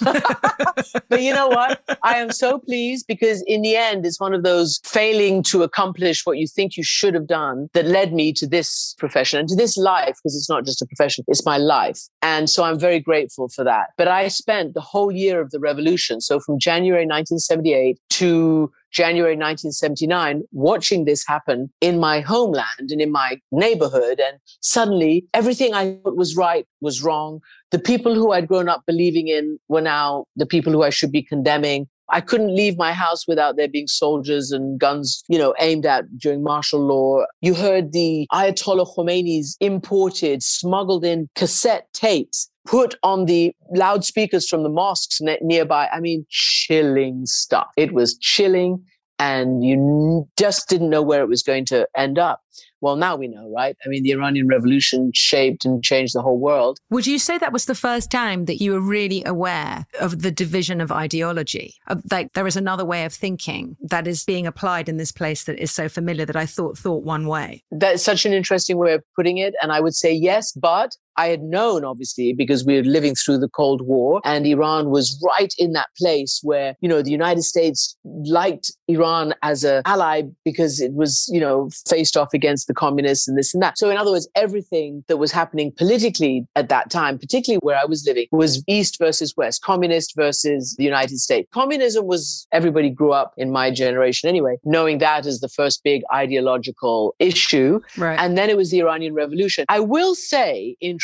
Speaker 7: But you know what? I am so pleased, because in the end, it's one of those failing to accomplish what you think you should have done that led me to this profession and to this life, because it's not just a profession, it's my life. And so I'm very grateful for that. But I spent the whole year of the revolution, so from January nineteen seventy-eight to January nineteen seventy-nine, watching this happen in my homeland and in my neighborhood. And suddenly everything I thought was right was wrong. The people who I'd grown up believing in were now the people who I should be condemning. I couldn't leave my house without there being soldiers and guns, you know, aimed at during martial law. You heard the Ayatollah Khomeini's imported, smuggled in cassette tapes put on the loudspeakers from the mosques ne- nearby. I mean, chilling stuff. It was chilling, and you just didn't know where it was going to end up. Well, now we know, right? I mean, the Iranian Revolution shaped and changed the whole world.
Speaker 6: Would you say that was the first time that you were really aware of the division of ideology? Of, like, there is another way of thinking that is being applied in this place that is so familiar that I thought thought one way.
Speaker 7: That's such an interesting way of putting it. And I would say yes, but I had known, obviously, because we were living through the Cold War, and Iran was right in that place where, you know, the United States liked Iran as an ally because it was, you know, faced off against the communists and this and that. So in other words, everything that was happening politically at that time, particularly where I was living, was East versus West, communist versus the United States. Communism was, everybody grew up in my generation anyway, knowing that as the first big ideological issue.
Speaker 6: Right.
Speaker 7: And then it was the Iranian Revolution. I will say, in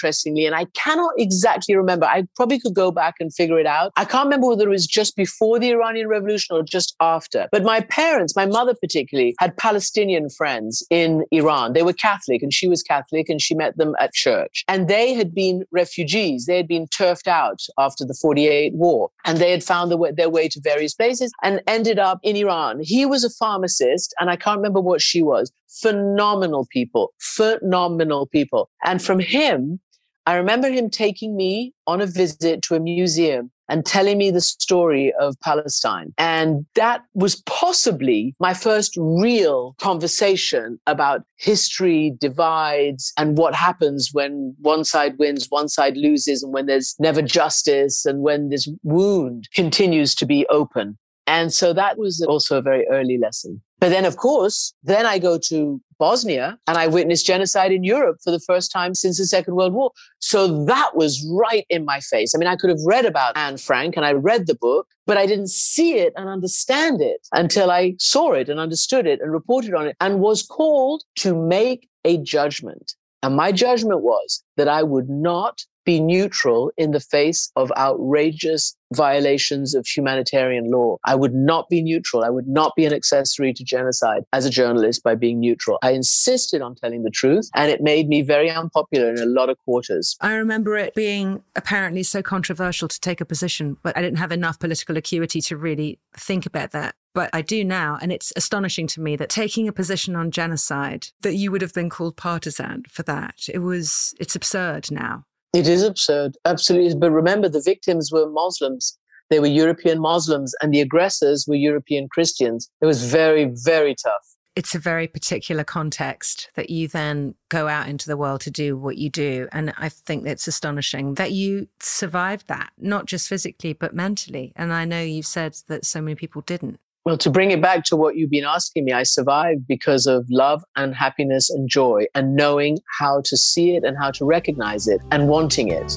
Speaker 7: interestingly, and I cannot exactly remember, I probably could go back and figure it out. I can't remember whether it was just before the Iranian Revolution or just after. But my parents, my mother particularly, had Palestinian friends in Iran. They were Catholic and she was Catholic and she met them at church. And they had been refugees. They had been turfed out after the forty-eight war. And they had found the way, their way to various places and ended up in Iran. He was a pharmacist and I can't remember what she was. Phenomenal people, phenomenal people. And from him, I remember him taking me on a visit to a museum and telling me the story of Palestine. And that was possibly my first real conversation about history, divides, and what happens when one side wins, one side loses, and when there's never justice, and when this wound continues to be open. And so that was also a very early lesson. But then, of course, then I go to Bosnia and I witnessed genocide in Europe for the first time since the Second World War. So that was right in my face. I mean, I could have read about Anne Frank and I read the book, but I didn't see it and understand it until I saw it and understood it and reported on it and was called to make a judgment. And my judgment was that I would not be neutral in the face of outrageous violations of humanitarian law. I would not be neutral. I would not be an accessory to genocide as a journalist by being neutral. I insisted on telling the truth, and it made me very unpopular in a lot of quarters.
Speaker 6: I remember it being apparently so controversial to take a position, but I didn't have enough political acuity to really think about that. But I do now, and it's astonishing to me that taking a position on genocide, that you would have been called partisan for that. It was, it's absurd now.
Speaker 7: It is absurd, absolutely. But remember, the victims were Muslims. They were European Muslims, and the aggressors were European Christians. It was very, very tough.
Speaker 6: It's a very particular context that you then go out into the world to do what you do. And I think it's astonishing that you survived that, not just physically, but mentally. And I know you've said that so many people didn't.
Speaker 7: Well, to bring it back to what you've been asking me, I survived because of love and happiness and joy and knowing how to see it and how to recognize it and wanting it.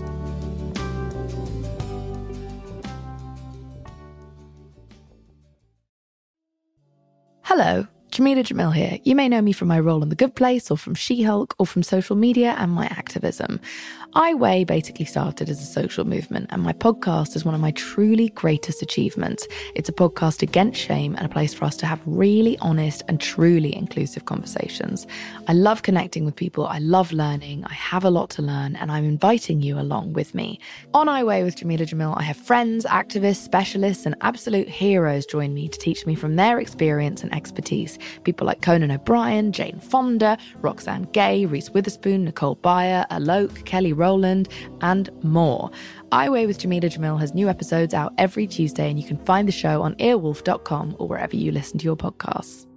Speaker 9: Hello, Jameela Jamil here. You may know me from my role in The Good Place or from She-Hulk or from social media and my activism. I Weigh basically started as a social movement, and my podcast is one of my truly greatest achievements. It's a podcast against shame and a place for us to have really honest and truly inclusive conversations. I love connecting with people. I love learning. I have a lot to learn, and I'm inviting you along with me. On I Weigh with Jameela Jamil, I have friends, activists, specialists, and absolute heroes join me to teach me from their experience and expertise. People like Conan O'Brien, Jane Fonda, Roxane Gay, Reese Witherspoon, Nicole Byer, Alok, Kelly Rowland, and more. I Weigh with Jameela Jamil has new episodes out every Tuesday, and you can find the show on earwolf dot com or wherever you listen to your podcasts.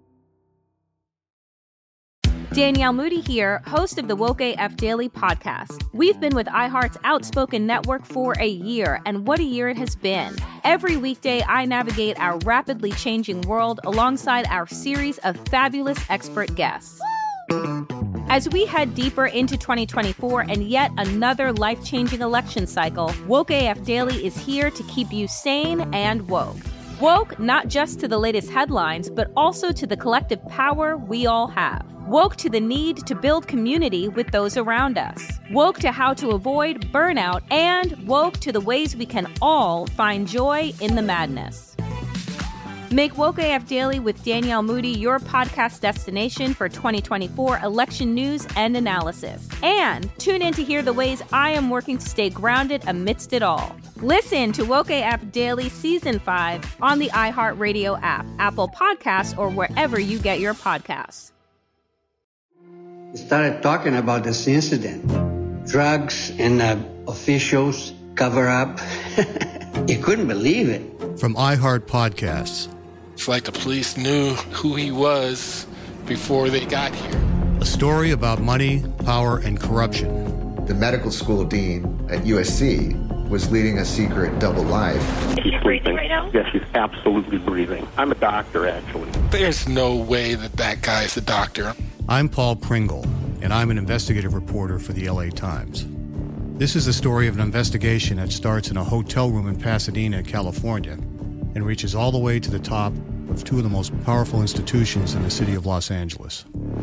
Speaker 10: Danielle Moody here, host of the Woke A F Daily podcast. We've been with iHeart's Outspoken Network for a year, and what a year it has been. Every weekday, I navigate our rapidly changing world alongside our series of fabulous expert guests. As we head deeper into twenty twenty-four and yet another life-changing election cycle, Woke A F Daily is here to keep you sane and woke. Woke not just to the latest headlines, but also to the collective power we all have. Woke to the need to build community with those around us. Woke to how to avoid burnout, and woke to the ways we can all find joy in the madness. Make Woke A F Daily with Danielle Moody your podcast destination for twenty twenty-four election news and analysis. And tune in to hear the ways I am working to stay grounded amidst it all. Listen to Woke A F Daily Season five on the iHeartRadio app, Apple Podcasts, or wherever you get your podcasts.
Speaker 14: We started talking about this incident. Drugs and uh, officials cover up. You couldn't believe it.
Speaker 15: From iHeart Podcasts.
Speaker 5: It's like the police knew who he was before they got here.
Speaker 15: A story about money, power, and corruption.
Speaker 16: The medical school dean at U S C was leading a secret double life.
Speaker 17: She's sleeping right now? Yes, she's absolutely breathing. I'm a doctor, actually.
Speaker 5: There's no way that that guy's a doctor.
Speaker 15: I'm Paul Pringle, and I'm an investigative reporter for the L A Times. This is the story of an investigation that starts in a hotel room in Pasadena, California, and reaches all the way to the top of two of the most powerful institutions in the city of Los Angeles.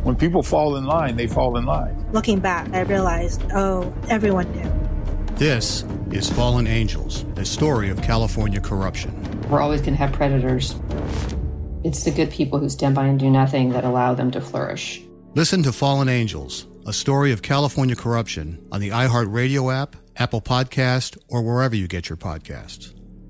Speaker 18: When people fall in line, they fall in line.
Speaker 19: Looking back, I realized, oh, everyone knew.
Speaker 15: This is Fallen Angels, a story of California corruption.
Speaker 20: We're always going to have predators. It's the good people who stand by and do nothing that allow them to flourish.
Speaker 15: Listen to Fallen Angels, a story of California corruption on the iHeartRadio app, Apple Podcast, or wherever you get your podcasts.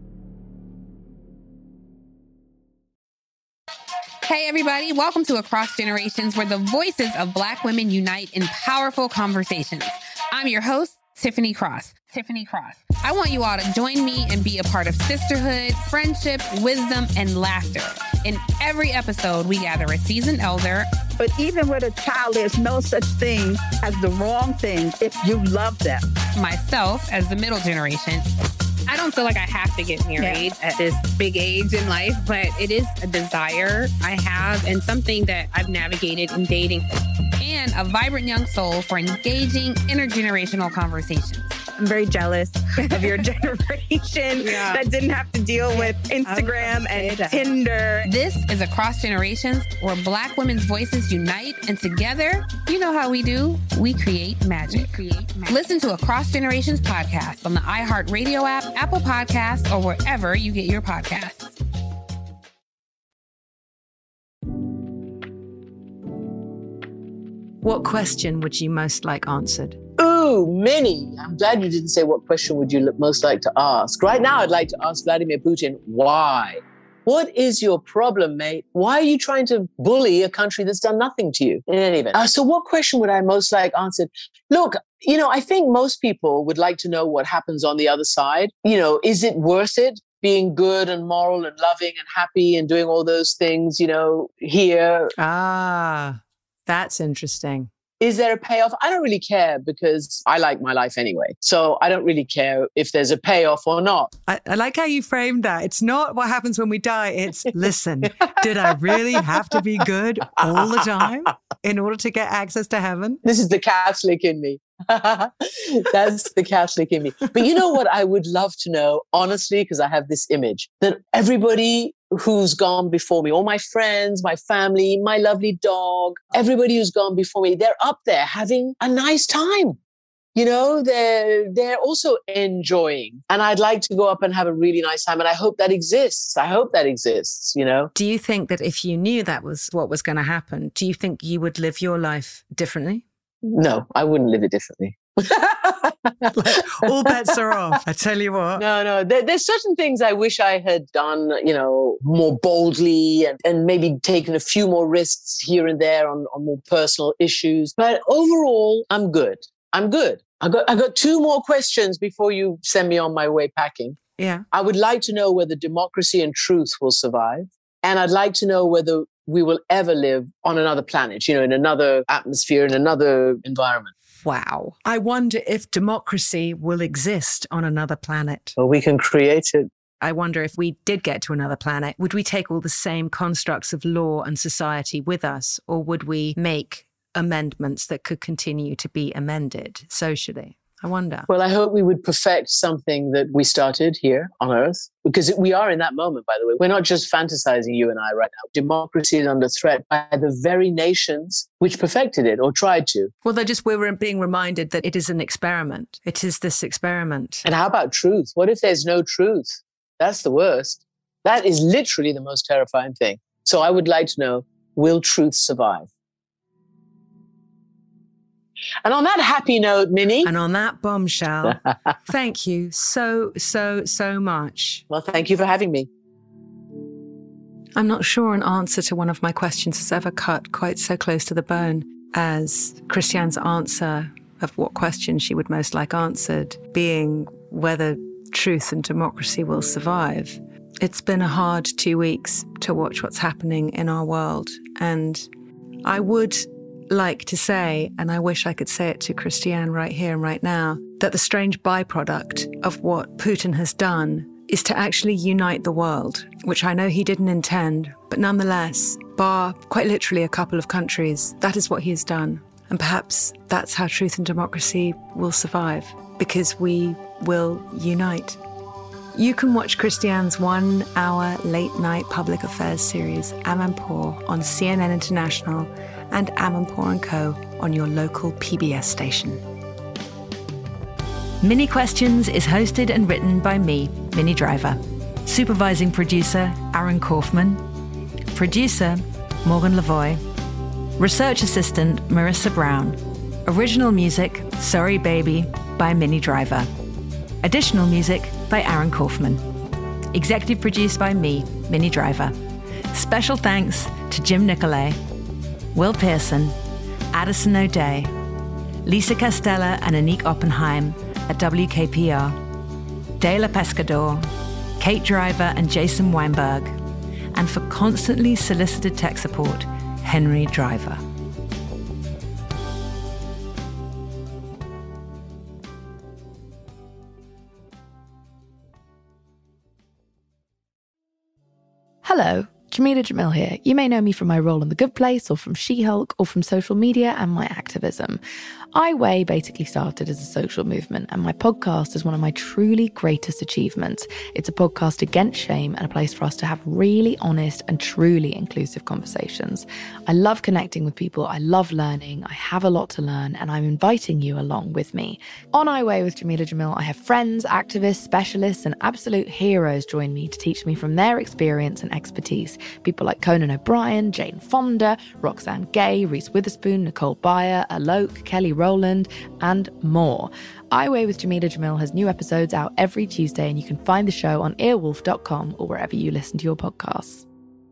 Speaker 11: Hey, everybody. Welcome to Across Generations, where the voices of Black women unite in powerful conversations. I'm your host, Tiffany Cross. Tiffany Cross. I want you all to join me and be a part of sisterhood, friendship, wisdom, and laughter. In every episode, we gather a seasoned elder.
Speaker 12: But even with a child, there's no such thing as the wrong thing if you love them.
Speaker 11: Myself, as the middle generation.
Speaker 13: I don't feel like I have to get married yeah. at this big age in life, but it is a desire I have and something that I've navigated in dating.
Speaker 11: And a vibrant young soul for engaging intergenerational conversations.
Speaker 13: I'm very jealous of your generation yeah. that didn't have to deal with Instagram and that. Tinder.
Speaker 11: This is Across Generations, where Black women's voices unite, and together, you know how we do, we create magic. We create magic. Listen to Across Generations podcast on the iHeartRadio app, Apple Podcasts, or wherever you get your podcasts.
Speaker 6: What question would you most like answered?
Speaker 7: Ooh, many. I'm glad you didn't say what question would you most like to ask. Right now, I'd like to ask Vladimir Putin, why? What is your problem, mate? Why are you trying to bully a country that's done nothing to you? In any event. Uh, so what question would I most like answered? Look, you know, I think most people would like to know what happens on the other side. You know, is it worth it? Being good and moral and loving and happy and doing all those things, you know, here.
Speaker 6: Ah, that's interesting.
Speaker 7: Is there a payoff? I don't really care because I like my life anyway. So I don't really care if there's a payoff or not.
Speaker 6: I, I like how you framed that. It's not what happens when we die. It's, listen, did I really have to be good all the time in order to get access to heaven?
Speaker 7: This is the Catholic in me. That's the Catholic in me. But you know what I would love to know, honestly, because I have this image that everybody who's gone before me, all my friends, my family, my lovely dog, everybody who's gone before me, they're up there having a nice time. You know, they're, they're also enjoying. And I'd like to go up and have a really nice time. And I hope that exists. I hope that exists, you know.
Speaker 6: Do you think that if you knew that was what was going to happen, do you think you would live your life differently?
Speaker 7: No, I wouldn't live it differently.
Speaker 6: Like, all bets are off. I tell you what.
Speaker 7: No, no. There, there's certain things I wish I had done, you know, more boldly and, and maybe taken a few more risks here and there on, on more personal issues. But overall, I'm good. I'm good. I got I got two more questions before you send me on my way packing.
Speaker 6: Yeah.
Speaker 7: I would like to know whether democracy and truth will survive. And I'd like to know whether we will ever live on another planet, you know, in another atmosphere, in another environment.
Speaker 6: Wow. I wonder if democracy will exist on another planet.
Speaker 7: Well, we can create it.
Speaker 6: I wonder if we did get to another planet, would we take all the same constructs of law and society with us, or would we make amendments that could continue to be amended socially? I wonder.
Speaker 7: Well, I hope we would perfect something that we started here on Earth, because we are in that moment, by the way. We're not just fantasizing, you and I, right now. Democracy is under threat by the very nations which perfected it or tried to.
Speaker 6: Well, they're just, we're being reminded that it is an experiment. It is this experiment.
Speaker 7: And how about truth? What if there's no truth? That's the worst. That is literally the most terrifying thing. So I would like to know, will truth survive? And on that happy note, Minnie.
Speaker 6: And on that bombshell, thank you so, so, so much.
Speaker 7: Well, thank you for having me.
Speaker 6: I'm not sure an answer to one of my questions has ever cut quite so close to the bone as Christiane's answer of what question she would most like answered, being whether truth and democracy will survive. It's been a hard two weeks to watch what's happening in our world. And I would like to say, and I wish I could say it to Christiane right here and right now, that the strange byproduct of what Putin has done is to actually unite the world, which I know he didn't intend, but nonetheless, bar quite literally a couple of countries, that is what he has done. And perhaps that's how truth and democracy will survive, because we will unite. You can watch Christiane's one-hour late-night public affairs series, Amanpour, on C N N International, and Amanpour and Co. on your local P B S station. Mini Questions is hosted and written by me, Minnie Driver. Supervising producer, Aaron Kaufman. Producer, Morgan Lavoie. Research assistant, Marissa Brown. Original music, Sorry Baby, by Minnie Driver. Additional music by Aaron Kaufman. Executive produced by me, Minnie Driver. Special thanks to Jim Nicolay, Will Pearson, Addison O'Day, Lisa Castella and Anik Oppenheim at W K P R, Dela Pescador, Kate Driver and Jason Weinberg, and for constantly solicited tech support, Henry Driver.
Speaker 9: Hello, Jamila Jamil here. You may know me from my role in The Good Place or from She-Hulk or from social media and my activism. I Weigh basically started as a social movement, and my podcast is one of my truly greatest achievements. It's a podcast against shame and a place for us to have really honest and truly inclusive conversations. I love connecting with people. I love learning. I have a lot to learn, and I'm inviting you along with me. On I Weigh with Jamila Jamil, I have friends, activists, specialists, and absolute heroes join me to teach me from their experience and expertise. People like Conan O'Brien, Jane Fonda, Roxane Gay, Reese Witherspoon, Nicole Byer, Alok, Kelly Rowland, and more. I Weigh with Jamila Jamil has new episodes out every Tuesday, and you can find the show on earwolf dot com or wherever you listen to your podcasts.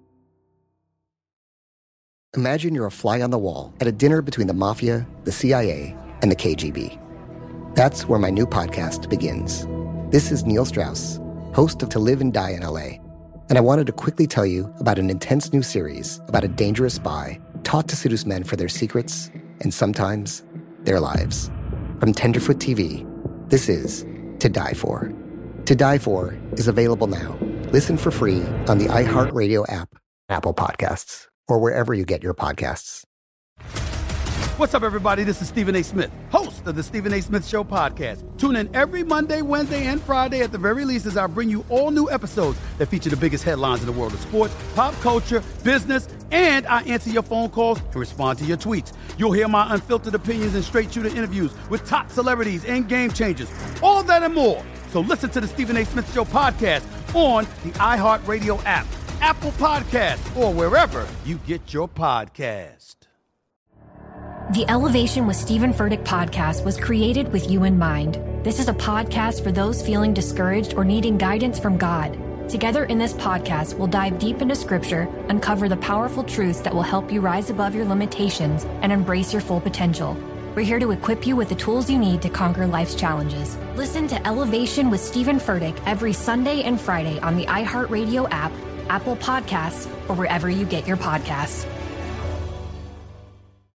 Speaker 1: Imagine you're a fly on the wall at a dinner between the Mafia, the C I A, and the K G B. That's where my new podcast begins. This is Neil Strauss, host of To Live and Die in L A, and I wanted to quickly tell you about an intense new series about a dangerous spy taught to seduce men for their secrets and sometimes their lives. From Tenderfoot T V, this is To Die For. To Die For is available now. Listen for free on the iHeartRadio app, Apple Podcasts, or wherever you get your podcasts.
Speaker 2: What's up, everybody? This is Stephen A. Smith, host of the Stephen A. Smith Show podcast. Tune in every Monday, Wednesday, and Friday at the very least as I bring you all new episodes that feature the biggest headlines in the world of sports, pop culture, business, and I answer your phone calls and respond to your tweets. You'll hear my unfiltered opinions and straight-shooter interviews with top celebrities and game changers. All that and more. So listen to the Stephen A. Smith Show podcast on the iHeartRadio app, Apple Podcasts, or wherever you get your podcast.
Speaker 3: The Elevation with Stephen Furtick podcast was created with you in mind. This is a podcast for those feeling discouraged or needing guidance from God. Together in this podcast, we'll dive deep into scripture, uncover the powerful truths that will help you rise above your limitations and embrace your full potential. We're here to equip you with the tools you need to conquer life's challenges. Listen to Elevation with Stephen Furtick every Sunday and Friday on the iHeartRadio app, Apple Podcasts, or wherever you get your podcasts.